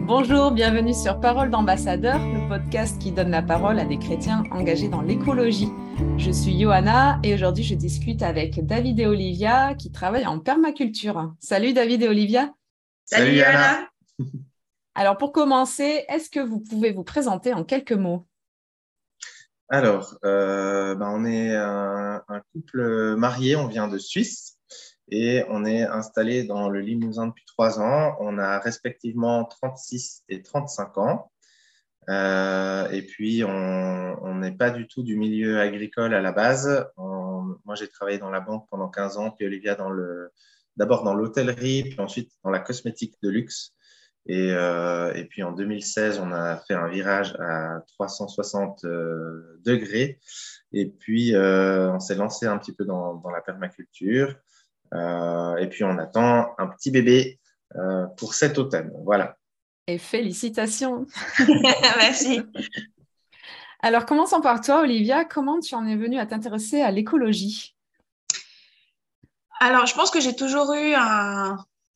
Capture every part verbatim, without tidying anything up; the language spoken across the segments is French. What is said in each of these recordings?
Bonjour, bienvenue sur Parole d'ambassadeur, le podcast qui donne la parole à des chrétiens engagés dans l'écologie. Je suis Johanna et aujourd'hui je discute avec David et Olivia qui travaillent en permaculture. Salut David et Olivia. Salut Johanna. Alors pour commencer, est-ce que vous pouvez vous présenter en quelques mots? Alors, euh, ben on est un, un couple marié, on vient de Suisse. Et on est installé dans le Limousin depuis trois ans. On a respectivement trente-six et trente-cinq ans. Euh, et puis, on n'est pas du tout du milieu agricole à la base. On, moi, j'ai travaillé dans la banque pendant quinze ans, puis Olivia dans le, d'abord dans l'hôtellerie, puis ensuite dans la cosmétique de luxe. Et, euh, et puis, en deux mille seize, on a fait un virage à trois cent soixante euh, degrés. Et puis, euh, on s'est lancé un petit peu dans, dans la permaculture. Euh, et puis, on attend un petit bébé euh, pour cet automne. Voilà. Et félicitations. Merci. Alors, commençons par toi, Olivia. Comment tu en es venue à t'intéresser à l'écologie? Alors, je pense que j'ai toujours eu un,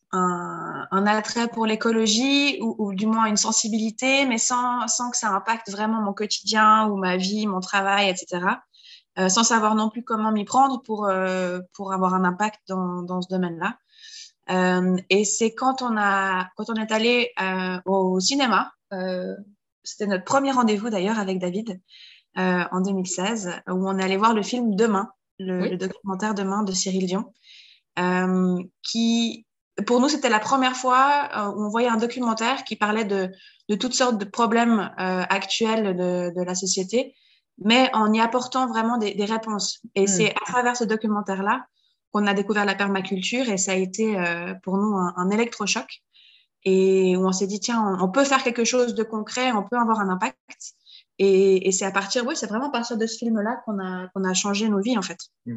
un, un attrait pour l'écologie ou, ou du moins une sensibilité, mais sans, sans que ça impacte vraiment mon quotidien ou ma vie, mon travail, et cetera. Euh, sans savoir non plus comment m'y prendre pour, euh, pour avoir un impact dans, dans ce domaine-là. Euh, et c'est quand on, a, quand on est allé euh, au cinéma, euh, c'était notre premier rendez-vous d'ailleurs avec David euh, en deux mille seize, où on est allé voir le film Demain, le, Oui. le documentaire Demain de Cyril Dion, euh, qui, pour nous, c'était la première fois euh, où on voyait un documentaire qui parlait de, de toutes sortes de problèmes euh, actuels de, de la société, mais en y apportant vraiment des, des réponses. Et mmh. c'est à travers ce documentaire-là qu'on a découvert la permaculture et ça a été euh, pour nous un, un électrochoc et où on s'est dit, tiens, on, on peut faire quelque chose de concret, on peut avoir un impact. Et, et c'est à partir, oui, c'est vraiment à partir de ce film-là qu'on a, qu'on a changé nos vies, en fait. Mmh.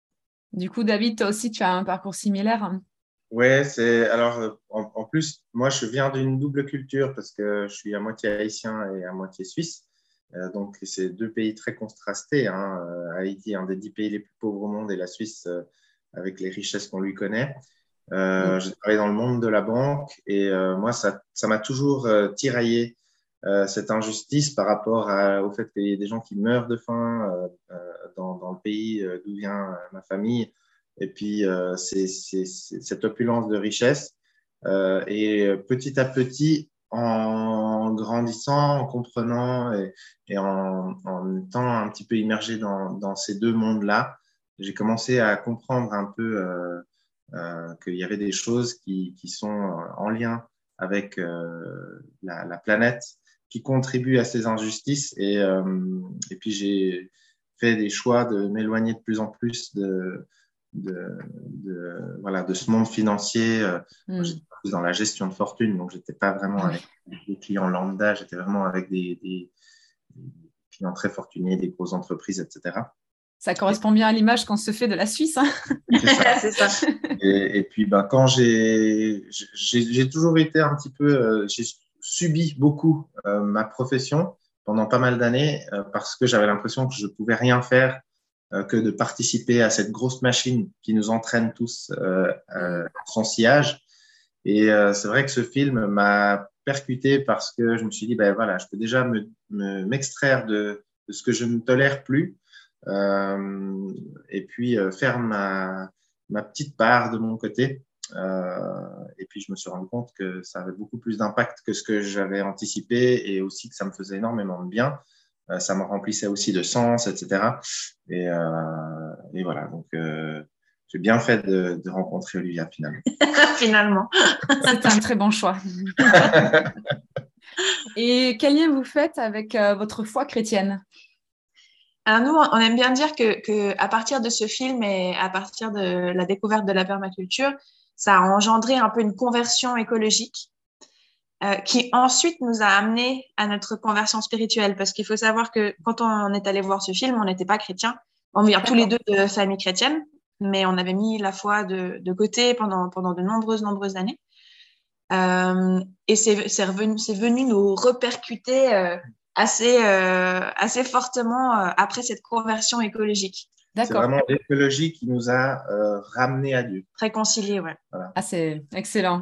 Du coup, David, toi aussi, tu as un parcours similaire. Ouais, c'est alors en, en plus, moi, je viens d'une double culture parce que je suis à moitié haïtien et à moitié suisse. Euh, donc, c'est deux pays très contrastés. Hein. Euh, Haïti est un des dix pays les plus pauvres au monde et la Suisse euh, avec les richesses qu'on lui connaît. Euh, Oui. J'ai travaillé dans le monde de la banque et euh, moi, ça, ça m'a toujours euh, tiraillé euh, cette injustice par rapport à, au fait qu'il y ait des gens qui meurent de faim euh, euh, dans, dans le pays euh, d'où vient euh, ma famille. Et puis, euh, c'est, c'est, c'est cette opulence de richesse. Euh, et petit à petit, en grandissant, en comprenant et, et en, en étant un petit peu immergé dans, dans ces deux mondes-là, j'ai commencé à comprendre un peu euh, euh, qu'il y avait des choses qui, qui sont en lien avec euh, la, la planète, qui contribuent à ces injustices. Et, euh, et puis, j'ai fait des choix de m'éloigner de plus en plus de De, de, voilà, de ce monde financier. Mm. Moi, j'étais plus dans la gestion de fortune, donc je n'étais pas vraiment avec des clients lambda, j'étais vraiment avec des, des, des clients très fortunés, des grosses entreprises, et cetera. Ça correspond bien à l'image qu'on se fait de la Suisse. Hein. C'est ça. C'est ça. Et, et puis, ben, quand j'ai, j'ai, j'ai toujours été un petit peu, euh, j'ai subi beaucoup euh, ma profession pendant pas mal d'années euh, parce que j'avais l'impression que je ne pouvais rien faire que de participer à cette grosse machine qui nous entraîne tous euh, euh, en son sillage. Et euh, c'est vrai que ce film m'a percuté parce que je me suis dit, ben voilà, je peux déjà me, me, m'extraire de, de ce que je ne tolère plus euh, et puis euh, faire ma, ma petite part de mon côté. Euh, et puis, je me suis rendu compte que ça avait beaucoup plus d'impact que ce que j'avais anticipé et aussi que ça me faisait énormément de bien. Ça me remplissait aussi de sens, et cetera. Et, euh, et voilà, donc euh, j'ai bien fait de, de rencontrer Olivia finalement. Finalement. C'est un très bon choix. Et quel lien vous faites avec euh, votre foi chrétienne? Alors nous, on aime bien dire que, que à partir de ce film et à partir de la découverte de la permaculture, ça a engendré un peu une conversion écologique. Euh, qui ensuite nous a amené à notre conversion spirituelle. Parce qu'il faut savoir que quand on est allé voir ce film, on n'était pas chrétiens. On vient tous les deux de famille chrétienne, mais on avait mis la foi de, de côté pendant, pendant de nombreuses, nombreuses années. Euh, et c'est, c'est, revenu, c'est venu nous répercuter euh, assez, euh, assez fortement euh, après cette conversion écologique. D'accord. C'est vraiment l'écologie qui nous a euh, ramenés à Dieu. Réconciliés, ouais. Voilà. Ah, c'est excellent.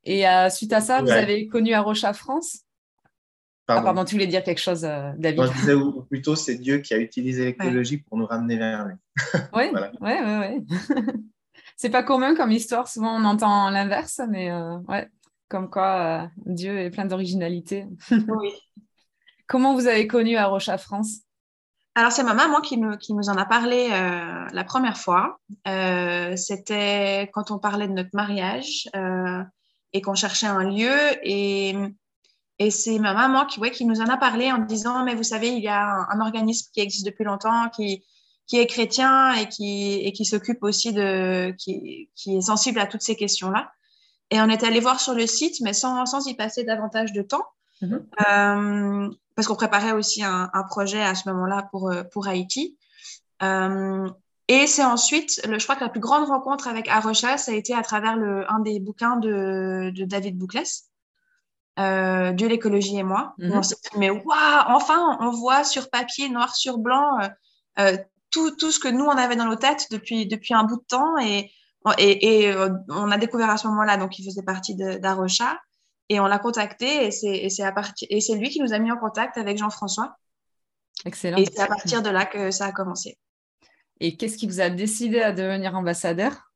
Et euh, suite à ça, vous Ouais. avez connu Arocha France? Ah, Pardon. pardon, tu voulais dire quelque chose, euh, Moi, David? je disais, ou, ou plutôt, c'est Dieu qui a utilisé Ouais. l'écologie pour nous ramener vers lui. Oui, Voilà. oui, oui, oui. C'est pas commun comme histoire. Souvent, on entend l'inverse, mais euh, ouais, comme quoi euh, Dieu est plein d'originalité. Oui. Comment vous avez connu Arocha France? Alors, c'est ma maman qui, me, qui nous en a parlé euh, la première fois. Euh, c'était quand on parlait de notre mariage euh, et qu'on cherchait un lieu. Et, et c'est ma maman qui, ouais, qui nous en a parlé en disant, mais vous savez, il y a un, un organisme qui existe depuis longtemps, qui, qui est chrétien et qui, et qui s'occupe aussi de, qui, qui est sensible à toutes ces questions-là. Et on est allé voir sur le site, mais sans, sans y passer davantage de temps. Mhm. Euh, parce qu'on préparait aussi un, un projet à ce moment-là pour, euh, pour Haïti. Euh, et c'est ensuite, le, je crois que la plus grande rencontre avec Arocha, ça a été à travers le, un des bouquins de, de David Bouclès, euh, Dieu, l'écologie et moi, où on Mhm. s'est dit, mais waouh, enfin, on voit sur papier, noir sur blanc, euh, euh, tout, tout ce que nous, on avait dans nos têtes depuis, depuis un bout de temps. Et, et, et euh, on a découvert à ce moment-là, donc il faisait partie d'Arocha. Et on l'a contacté et c'est, et c'est à partir, et c'est lui qui nous a mis en contact avec Jean-François. Et Excellent. c'est à partir de là que ça a commencé. Et qu'est-ce qui vous a décidé à devenir ambassadeur?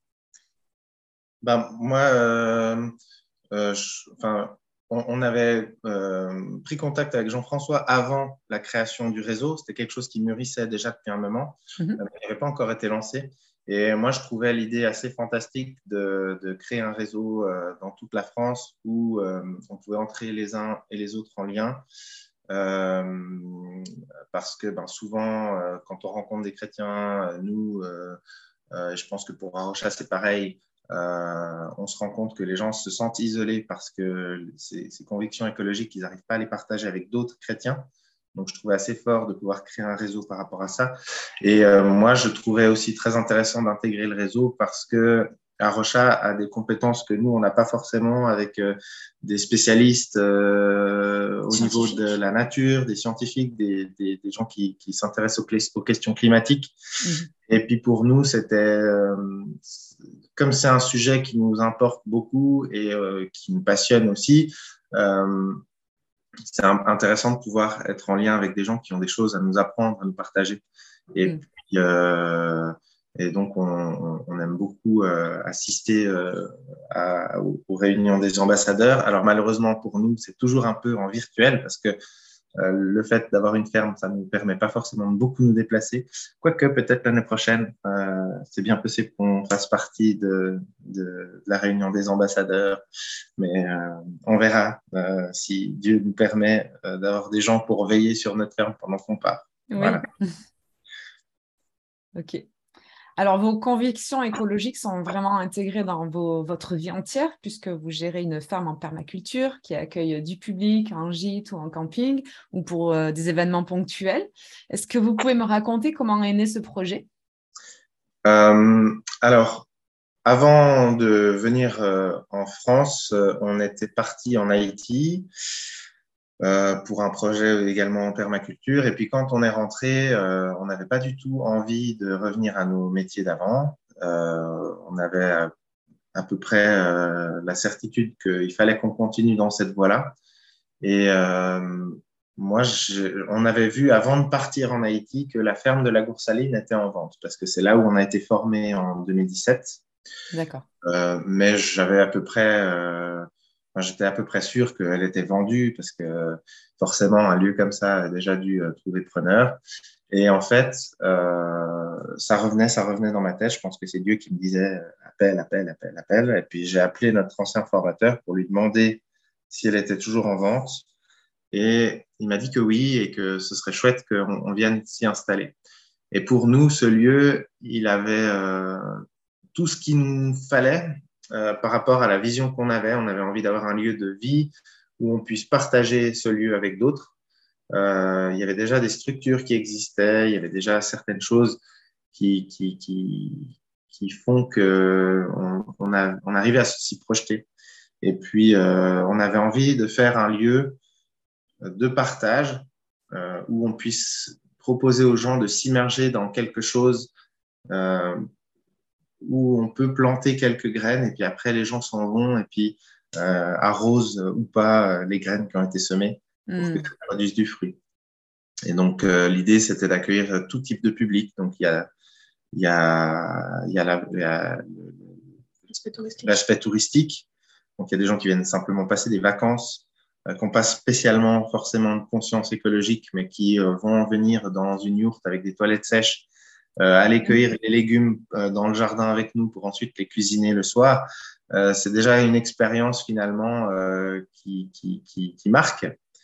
Ben, moi, euh, euh, je- enfin, on, on avait euh, pris contact avec Jean-François avant la création du réseau. C'était quelque chose qui mûrissait déjà depuis un moment, Mhm. euh, mais qui n'avait pas encore été lancé. Et moi, je trouvais l'idée assez fantastique de, de créer un réseau euh, dans toute la France où euh, on pouvait entrer les uns et les autres en lien. Euh, parce que ben, souvent, euh, quand on rencontre des chrétiens, euh, nous, euh, euh, je pense que pour Arocha, c'est pareil. Euh, on se rend compte que les gens se sentent isolés parce que ces, ces convictions écologiques, ils n'arrivent pas à les partager avec d'autres chrétiens. Donc, je trouvais assez fort de pouvoir créer un réseau par rapport à ça. Et euh, moi, je trouvais aussi très intéressant d'intégrer le réseau parce que Arocha a des compétences que nous, on n'a pas forcément avec euh, des spécialistes euh, au niveau de la nature, des scientifiques, des, des, des gens qui, qui s'intéressent aux, aux questions climatiques. Mhm. Et puis pour nous, c'était, euh, comme c'est un sujet qui nous importe beaucoup et euh, qui nous passionne aussi, euh, c'est intéressant de pouvoir être en lien avec des gens qui ont des choses à nous apprendre, à nous partager. Et Mhm. puis, euh, et donc, on, on aime beaucoup euh, assister euh, à, aux, aux réunions des ambassadeurs. Alors, malheureusement pour nous, c'est toujours un peu en virtuel parce que euh, le fait d'avoir une ferme, ça ne nous permet pas forcément de beaucoup nous déplacer. Quoique, peut-être l'année prochaine, euh, c'est bien possible qu'on fasse partie de, de, de la réunion des ambassadeurs. Mais euh, on verra euh, si Dieu nous permet euh, d'avoir des gens pour veiller sur notre ferme pendant qu'on part. Oui, Voilà. ok. Alors, vos convictions écologiques sont vraiment intégrées dans vos- votre vie entière, puisque vous gérez une ferme en permaculture qui accueille du public en gîte ou en camping ou pour euh, des événements ponctuels. Est-ce que vous pouvez me raconter comment est né ce projet? Euh, alors, avant de venir euh, en France, euh, on était parti en Haïti euh, pour un projet également en permaculture. Et puis quand on est rentré, euh, on n'avait pas du tout envie de revenir à nos métiers d'avant. Euh, on avait à peu près euh, la certitude qu'il fallait qu'on continue dans cette voie-là. Et euh, moi, je, on avait vu avant de partir en Haïti que la ferme de la Goursaline était en vente parce que c'est là où on a été formé en deux mille dix-sept. D'accord. Euh, mais j'avais à peu près, euh, enfin, j'étais à peu près sûr qu'elle était vendue parce que forcément un lieu comme ça a déjà dû euh, trouver preneur. Et en fait, euh, ça revenait, ça revenait dans ma tête. Je pense que c'est Dieu qui me disait euh, appelle, appelle, appelle, appelle. Et puis j'ai appelé notre ancien formateur pour lui demander si elle était toujours en vente. Et il m'a dit que oui et que ce serait chouette qu'on on vienne s'y installer. Et pour nous, ce lieu, il avait euh, tout ce qu'il nous fallait euh, par rapport à la vision qu'on avait. On avait envie d'avoir un lieu de vie où on puisse partager ce lieu avec d'autres. Euh, il y avait déjà des structures qui existaient, il y avait déjà certaines choses qui, qui, qui, qui font que on, on, a, on arrivait à s'y projeter. Et puis, euh, on avait envie de faire un lieu de partage euh, où on puisse proposer aux gens de s'immerger dans quelque chose euh, où on peut planter quelques graines et puis après les gens s'en vont et puis euh, arrose ou pas les graines qui ont été semées pour Mm. que ça produise du fruit. Et donc, euh, l'idée, c'était d'accueillir tout type de public. Donc, il y a, il y a, il y a la- la- L'aspect touristique. l'aspect touristique. Donc, il y a des gens qui viennent simplement passer des vacances, euh, qui n'ont pas spécialement forcément de conscience écologique, mais qui euh, vont venir dans une yourte avec des toilettes sèches, euh, aller cueillir les légumes euh, dans le jardin avec nous pour ensuite les cuisiner le soir. Euh, c'est déjà une expérience finalement euh, qui, qui, qui, qui marque.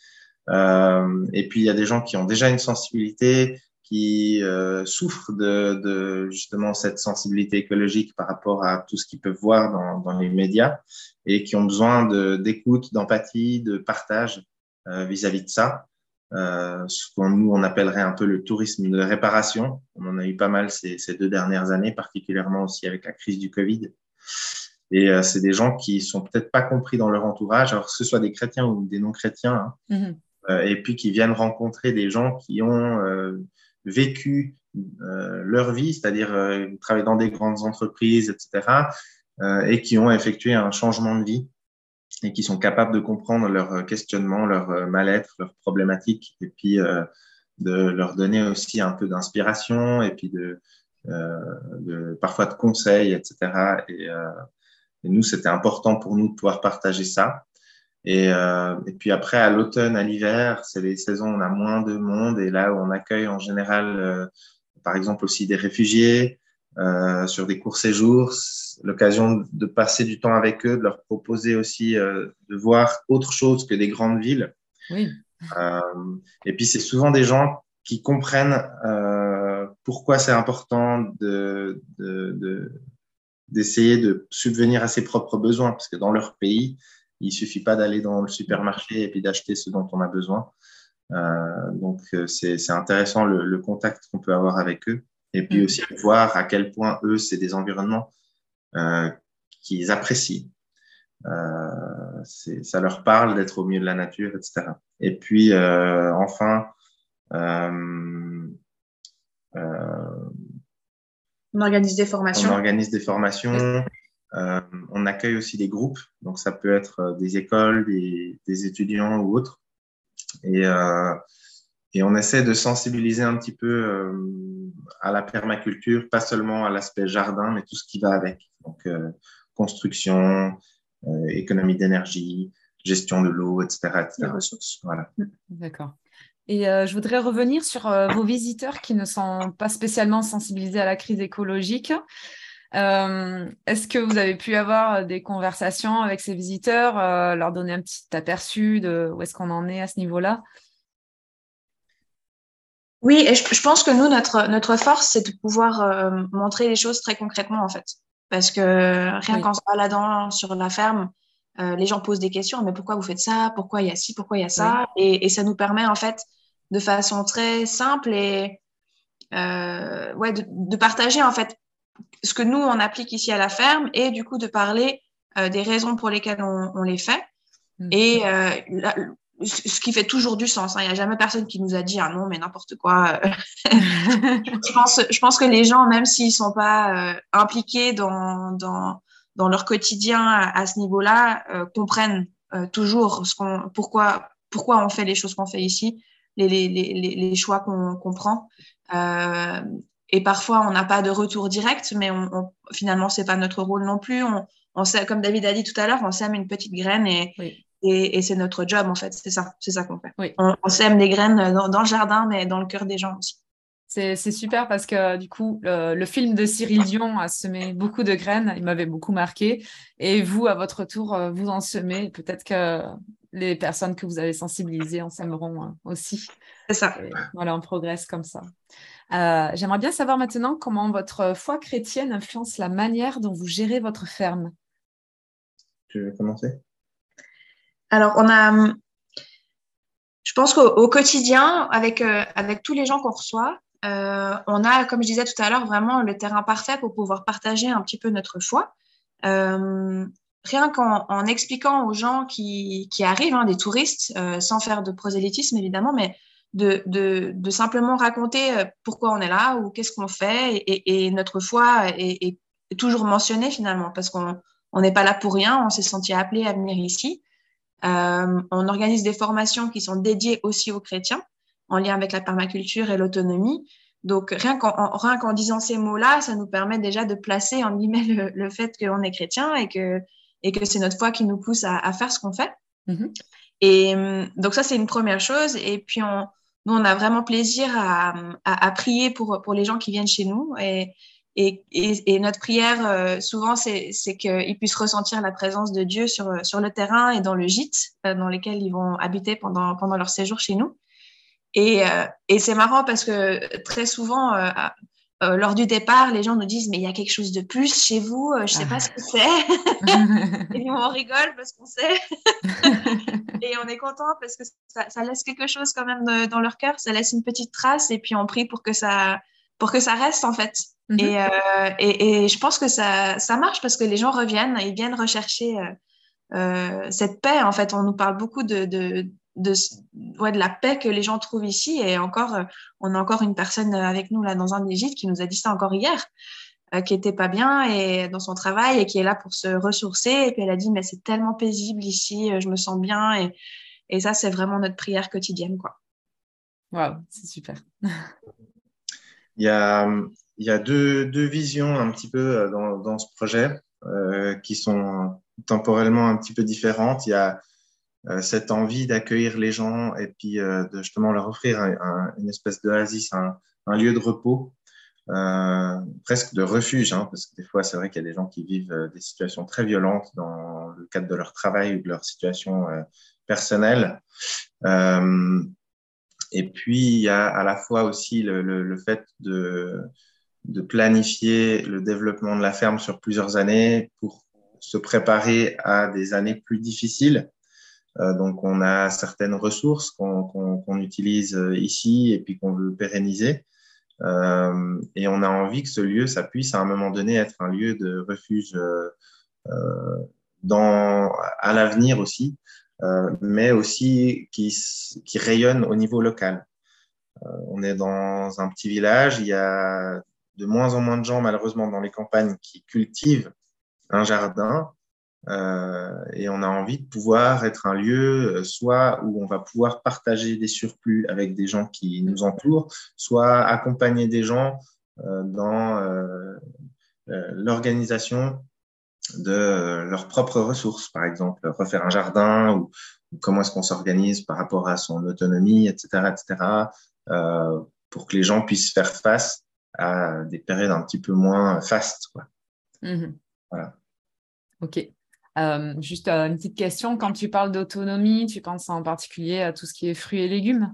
Euh, et puis, il y a des gens qui ont déjà une sensibilité, qui euh, souffrent de, de justement cette sensibilité écologique par rapport à tout ce qu'ils peuvent voir dans, dans les médias et qui ont besoin de, d'écoute, d'empathie, de partage euh, vis-à-vis de ça. Euh, ce qu'on nous, on appellerait un peu le tourisme de réparation. On en a eu pas mal ces, ces deux dernières années, particulièrement aussi avec la crise du Covid. Et euh, c'est des gens qui sont peut-être pas compris dans leur entourage, alors que ce soit des chrétiens ou des non-chrétiens, hein, Mm-hmm. euh, et puis qui viennent rencontrer des gens qui ont euh, vécu euh, leur vie, c'est-à-dire euh, travailler dans des grandes entreprises, et cetera, euh, et qui ont effectué un changement de vie et qui sont capables de comprendre leurs questionnements, leur mal-être, leurs problématiques, et puis euh, de leur donner aussi un peu d'inspiration et puis de, euh, de parfois de conseils, et cetera. Et, euh, et nous, c'était important pour nous de pouvoir partager ça. Et, euh, et puis après, à l'automne, à l'hiver, c'est les saisons où on a moins de monde et là où on accueille en général, euh, par exemple, aussi des réfugiés euh, sur des courts séjours, l'occasion de passer du temps avec eux, de leur proposer aussi euh, de voir autre chose que des grandes villes. Oui. Euh, et puis, c'est souvent des gens qui comprennent euh, pourquoi c'est important de, de, de, d'essayer de subvenir à ses propres besoins, parce que dans leur pays, il suffit pas d'aller dans le supermarché et puis d'acheter ce dont on a besoin. Euh, donc, c'est, c'est intéressant le, le contact qu'on peut avoir avec eux. Et puis Mm. aussi voir à quel point eux, c'est des environnements euh, qu'ils apprécient. Euh, c'est, ça leur parle d'être au milieu de la nature, et cetera. Et puis, euh, enfin, euh, euh, On organise des on formations. organise des formations. Euh, on accueille aussi des groupes, donc ça peut être des écoles, des, des étudiants ou autres. Et, euh, et on essaie de sensibiliser un petit peu euh, à la permaculture, pas seulement à l'aspect jardin, mais tout ce qui va avec. Donc, euh, construction, euh, économie d'énergie, gestion de l'eau, et cetera, et cetera. Les ressources. Voilà. D'accord. Et euh, je voudrais revenir sur euh, vos visiteurs qui ne sont pas spécialement sensibilisés à la crise écologique. Euh, est-ce que vous avez pu avoir des conversations avec ces visiteurs, euh, leur donner un petit aperçu de où est-ce qu'on en est à ce niveau-là? Oui, et je, je pense que nous, notre, notre force, c'est de pouvoir euh, montrer les choses très concrètement, en fait. Parce que rien Oui. qu'en se baladant sur la ferme, euh, les gens posent des questions, mais pourquoi vous faites ça? Pourquoi il y a ci? Pourquoi il y a ça? Et, et ça nous permet, en fait, de façon très simple et euh, ouais, de, de partager, en fait, ce que nous, on applique ici à la ferme et du coup, de parler euh, des raisons pour lesquelles on, on les fait. Mm. Et euh, la- ce qui fait toujours du sens. Il n'y a jamais personne qui nous a dit « Ah non, mais n'importe quoi ». Je pense, je pense que les gens, même s'ils ne sont pas euh, impliqués dans, dans, dans leur quotidien à, à ce niveau-là, euh, comprennent euh, toujours ce qu'on, pourquoi, pourquoi on fait les choses qu'on fait ici, les, les, les, les choix qu'on qu'on prend. Euh, et parfois, on n'a pas de retour direct, mais on, on, finalement, ce n'est pas notre rôle non plus. On, on sait, comme David a dit tout à l'heure, on sème une petite graine et, Oui. et, et c'est notre job, en fait. C'est ça, c'est ça qu'on fait. Oui. On, on sème des graines dans, dans le jardin, mais dans le cœur des gens aussi. C'est, c'est super parce que du coup, le, le film de Cyril Dion a semé beaucoup de graines. Il m'avait beaucoup marqué. Et vous, à votre tour, euh, vous en semez. Peut-être que les personnes que vous avez sensibilisées en sèmeront hein, aussi. C'est ça. Et voilà, on progresse comme ça. Euh, j'aimerais bien savoir maintenant comment votre foi chrétienne influence la manière dont vous gérez votre ferme. Tu veux commencer? Alors, on a, je pense qu'au au quotidien, avec, euh, avec tous les gens qu'on reçoit, euh, on a, comme je disais tout à l'heure, vraiment le terrain parfait pour pouvoir partager un petit peu notre foi. Euh, rien qu'en en expliquant aux gens qui, qui arrivent, hein, des touristes, euh, sans faire de prosélytisme évidemment, mais de, de, de simplement raconter pourquoi on est là ou qu'est-ce qu'on fait. Et, et notre foi est, est toujours mentionnée finalement, parce qu'on on n'est pas là pour rien, on s'est senti appelé à venir ici. Euh, on organise des formations qui sont dédiées aussi aux chrétiens, en lien avec la permaculture et l'autonomie. Donc, rien qu'en, en, rien qu'en disant ces mots-là, ça nous permet déjà de placer, en guillemets, le, le fait qu'on est chrétien et que, et que c'est notre foi qui nous pousse à, à faire ce qu'on fait. Mm-hmm. Et donc, ça, c'est une première chose. Et puis, on, nous, on a vraiment plaisir à, à, à prier pour, pour les gens qui viennent chez nous. Et, et, et, et notre prière, euh, souvent, c'est, c'est qu'ils puissent ressentir la présence de Dieu sur, sur le terrain et dans le gîte euh, dans lesquels ils vont habiter pendant, pendant leur séjour chez nous. Et, euh, et c'est marrant parce que très souvent, euh, euh, lors du départ, les gens nous disent « mais il y a quelque chose de plus chez vous, je ne sais ah. pas ce que c'est ». Et nous, on rigole parce qu'on sait. Et on est content parce que ça, ça laisse quelque chose quand même de, dans leur cœur, ça laisse une petite trace et puis on prie pour que ça, pour que ça reste en fait. Mm-hmm. Et, euh, et, et je pense que ça, ça marche parce que les gens reviennent, ils viennent rechercher euh, euh, cette paix. En fait, on nous parle beaucoup de... de De, ouais, de la paix que les gens trouvent ici. Et encore, euh, on a encore une personne avec nous là dans un des gîtes qui nous a dit ça encore hier, euh, qui était pas bien et dans son travail et qui est là pour se ressourcer. Et puis elle a dit mais c'est tellement paisible ici, je me sens bien. Et, et ça, c'est vraiment notre prière quotidienne, quoi. Waouh, c'est super. Il y a, il y a deux, deux visions un petit peu dans, dans ce projet euh, qui sont temporellement un petit peu différentes. Il y a Euh, cette envie d'accueillir les gens et puis euh, de justement leur offrir un, un, une espèce d'oasis, un, un lieu de repos, euh, presque de refuge, hein, parce que des fois, c'est vrai qu'il y a des gens qui vivent euh, des situations très violentes dans le cadre de leur travail ou de leur situation euh, personnelle. Euh, et puis, il y a à la fois aussi le, le, le fait de, de planifier le développement de la ferme sur plusieurs années pour se préparer à des années plus difficiles. Euh, donc, on a certaines ressources qu'on, qu'on, qu'on utilise ici et puis qu'on veut pérenniser. Euh, et on a envie que ce lieu, ça puisse à un moment donné être un lieu de refuge euh, euh, dans, à l'avenir aussi, euh, mais aussi qui, qui rayonne au niveau local. Euh, on est dans un petit village, il y a de moins en moins de gens, malheureusement, dans les campagnes qui cultivent un jardin. Euh, et on a envie de pouvoir être un lieu, euh, soit où on va pouvoir partager des surplus avec des gens qui nous entourent, soit accompagner des gens euh, dans euh, euh, l'organisation de euh, leurs propres ressources, par exemple, refaire un jardin ou, ou comment est-ce qu'on s'organise par rapport à son autonomie, et cetera, et cetera, euh, pour que les gens puissent faire face à des périodes un petit peu moins fastes, quoi. Mmh. Voilà. Ok. Euh, juste euh, une petite question, quand tu parles d'autonomie, tu penses en particulier à tout ce qui est fruits et légumes?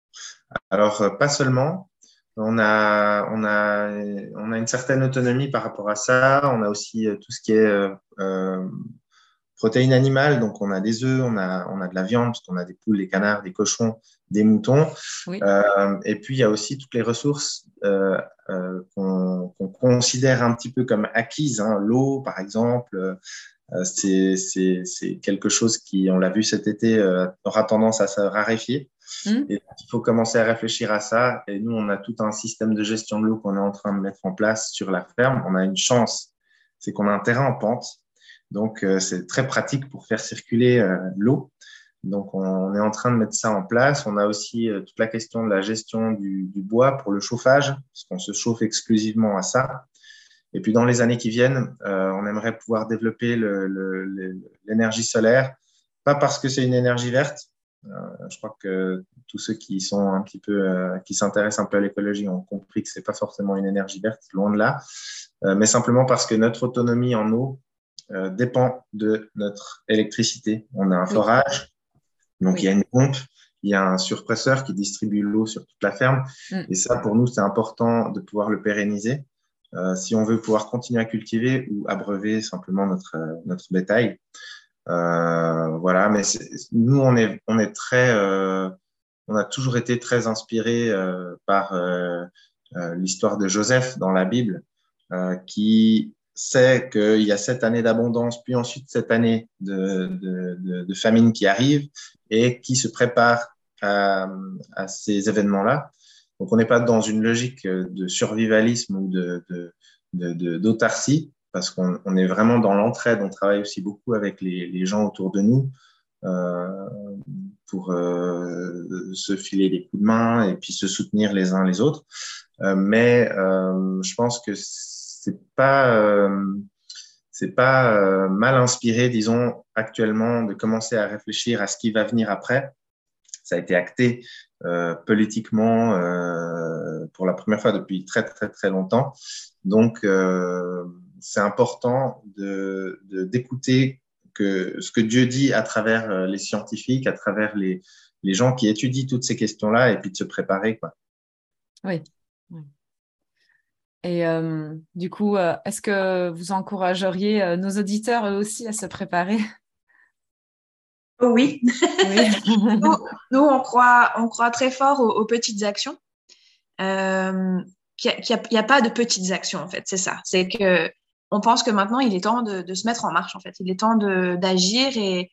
Alors, euh, pas seulement. On a, on, a, on a une certaine autonomie par rapport à ça. On a aussi euh, tout ce qui est euh, euh, protéines animales. Donc, on a des œufs, on a, on a de la viande, parce qu'on a des poules, des canards, des cochons, des moutons. Oui. Euh, et puis, il y a aussi toutes les ressources euh, euh, qu'on, qu'on considère un petit peu comme acquises. Hein. L'eau, par exemple. Euh, C'est, c'est, c'est quelque chose qui, on l'a vu cet été, euh, aura tendance à se raréfier. Mmh. Et il faut commencer à réfléchir à ça. Et nous, on a tout un système de gestion de l'eau qu'on est en train de mettre en place sur la ferme. On a une chance, c'est qu'on a un terrain en pente. Donc, euh, c'est très pratique pour faire circuler euh, l'eau. Donc, on, on est en train de mettre ça en place. On a aussi euh, toute la question de la gestion du, du bois pour le chauffage, parce qu'on se chauffe exclusivement à ça. Et puis, dans les années qui viennent, euh, on aimerait pouvoir développer le, le, le, l'énergie solaire, pas parce que c'est une énergie verte. Euh, je crois que tous ceux qui sont un petit peu, euh, qui s'intéressent un peu à l'écologie ont compris que c'est pas forcément une énergie verte, loin de là, euh, mais simplement parce que notre autonomie en eau euh, dépend de notre électricité. On a un forage, oui. donc oui. il y a une pompe, il y a un surpresseur qui distribue l'eau sur toute la ferme. Mm. Et ça, pour nous, c'est important de pouvoir le pérenniser. Euh, si on veut pouvoir continuer à cultiver ou abreuver simplement notre, euh, notre bétail. Euh, voilà, mais c'est, nous, on est, on est très, euh, on a toujours été très inspirés euh, par euh, euh, l'histoire de Joseph dans la Bible, euh, qui sait qu'il y a sept années d'abondance, puis ensuite sept années de, de, de, de famine qui arrivent et qui se prépare à, à ces événements-là. Donc, on n'est pas dans une logique de survivalisme ou de, de, de, de, d'autarcie, parce qu'on on est vraiment dans l'entraide. On travaille aussi beaucoup avec les, les gens autour de nous euh, pour euh, se filer des coups de main et puis se soutenir les uns les autres. Euh, mais euh, je pense que c'est pas euh, c'est pas euh, mal inspiré, disons, actuellement, de commencer à réfléchir à ce qui va venir après. Ça a été acté euh, politiquement euh, pour la première fois depuis très très très longtemps. Donc euh, c'est important de, de d'écouter que ce que Dieu dit à travers les scientifiques, à travers les les gens qui étudient toutes ces questions-là, et puis de se préparer, quoi. Oui. oui. Et euh, du coup, euh, est-ce que vous encourageriez euh, nos auditeurs eux aussi à se préparer? Oh oui. Oui. nous, nous, on croit, on croit très fort aux, aux petites actions. Euh, qu'il n'y a, a pas de petites actions, en fait, c'est ça. C'est que on pense que maintenant, il est temps de, de se mettre en marche, en fait. Il est temps de, d'agir et,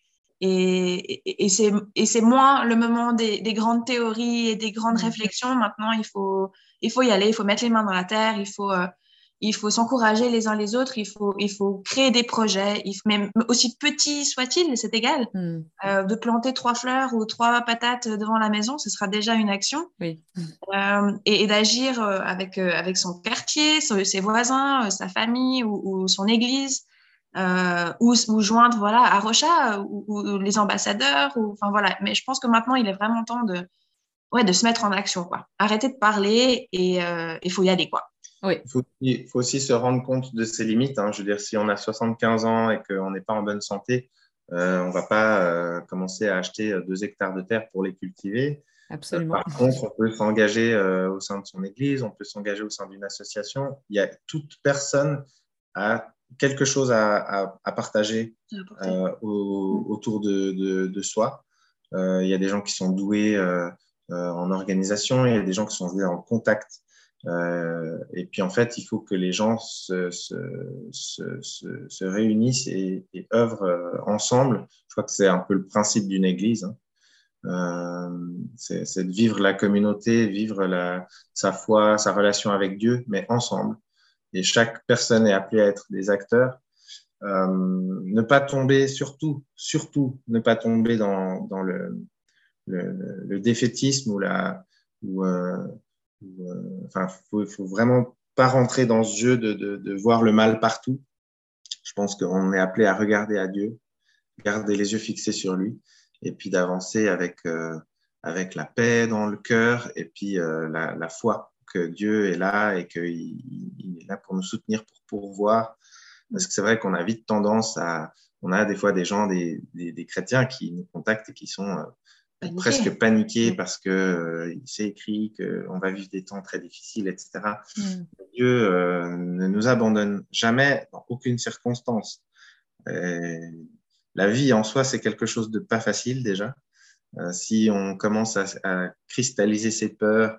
et, et, et, c'est, et c'est moins le moment des, des grandes théories et des grandes mmh. réflexions. Maintenant, il faut, il faut y aller, il faut mettre les mains dans la terre, il faut... Euh, il faut s'encourager les uns les autres, il faut, il faut créer des projets, il faut, même aussi petits soient-ils, c'est égal. Mm. Euh, de planter trois fleurs ou trois patates devant la maison, ce sera déjà une action. Oui. Euh, et, et d'agir avec, avec son quartier, ses voisins, sa famille ou, ou son église, euh, ou, ou joindre voilà, à Rocha ou, ou les ambassadeurs. Ou, enfin, voilà. Mais je pense que maintenant, il est vraiment temps de, ouais, de se mettre en action, quoi. Arrêter de parler et il euh, faut y aller, quoi. Oui. Il faut, il faut aussi se rendre compte de ses limites. Hein. Je veux dire, si on a soixante-quinze ans et qu'on n'est pas en bonne santé, euh, on ne va pas euh, commencer à acheter deux hectares de terre pour les cultiver. Absolument. Euh, par contre, on peut s'engager euh, au sein de son église, on peut s'engager au sein d'une association. Il y a toute personne a quelque chose à, à, à partager euh, au, autour de, de, de soi. Euh, il y a des gens qui sont doués euh, euh, en organisation, il y a des gens qui sont doués en contact. Euh, et puis en fait, il faut que les gens se, se, se, se, se réunissent et, et œuvrent euh, ensemble. Je crois que c'est un peu le principe d'une église. Hein. Euh, c'est, c'est de vivre la communauté, vivre la, sa foi, sa relation avec Dieu, mais ensemble. Et chaque personne est appelée à être des acteurs. Euh, ne pas tomber, surtout, surtout, ne pas tomber dans, dans le, le, le défaitisme ou la... Ou, euh, Enfin, faut, faut vraiment pas rentrer dans ce jeu de, de, de voir le mal partout. Je pense qu'on est appelé à regarder à Dieu, garder les yeux fixés sur lui, et puis d'avancer avec euh, avec la paix dans le cœur, et puis euh, la, la foi que Dieu est là et qu'il il est là pour nous soutenir, pour pourvoir. Parce que c'est vrai qu'on a vite tendance à, on a des fois des gens, des, des, des chrétiens qui nous contactent et qui sont euh, Paniqué. presque paniqué parce que euh, c'est écrit qu'on va vivre des temps très difficiles, et cetera. Mm. Dieu euh, ne nous abandonne jamais dans aucune circonstance. Et la vie en soi, c'est quelque chose de pas facile déjà. Euh, si on commence à, à cristalliser ses peurs,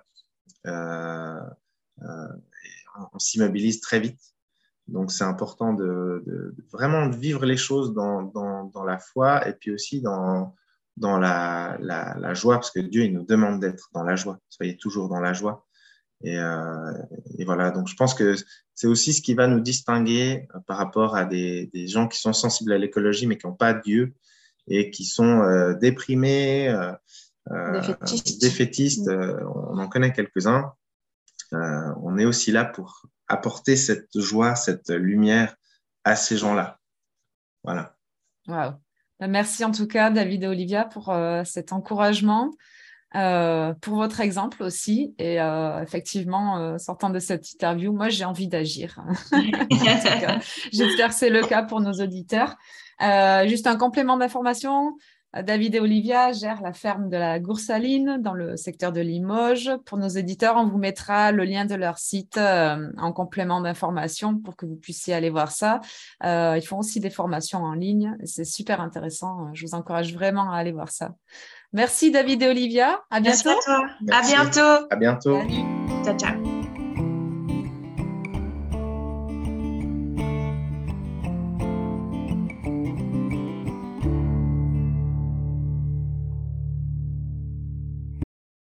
euh, euh, on, on s'immobilise très vite. Donc c'est important de, de, de vraiment de vivre les choses dans, dans, dans la foi et puis aussi dans dans la, la, la joie, parce que Dieu, il nous demande d'être dans la joie. Soyez toujours dans la joie. Et, euh, et voilà, donc je pense que c'est aussi ce qui va nous distinguer par rapport à des, des gens qui sont sensibles à l'écologie, mais qui n'ont pas Dieu et qui sont euh, déprimés, euh, défaitistes. défaitistes. Euh, on en connaît quelques-uns. Euh, on est aussi là pour apporter cette joie, cette lumière à ces gens-là. Voilà. Wow. Merci en tout cas, David et Olivia, pour euh, cet encouragement, euh, pour votre exemple aussi. Et euh, effectivement, euh, sortant de cette interview, moi, j'ai envie d'agir. En tout cas, j'espère que c'est le cas pour nos auditeurs. Euh, juste un complément d'information. David et Olivia gèrent la ferme de la Goursaline dans le secteur de Limoges. Pour nos éditeurs, on vous mettra le lien de leur site euh, en complément d'information pour que vous puissiez aller voir ça. Euh, ils font aussi des formations en ligne. C'est super intéressant. Je vous encourage vraiment à aller voir ça. Merci David et Olivia. À bientôt. Merci à toi. Merci. À bientôt. À bientôt. Salut. Ciao, ciao.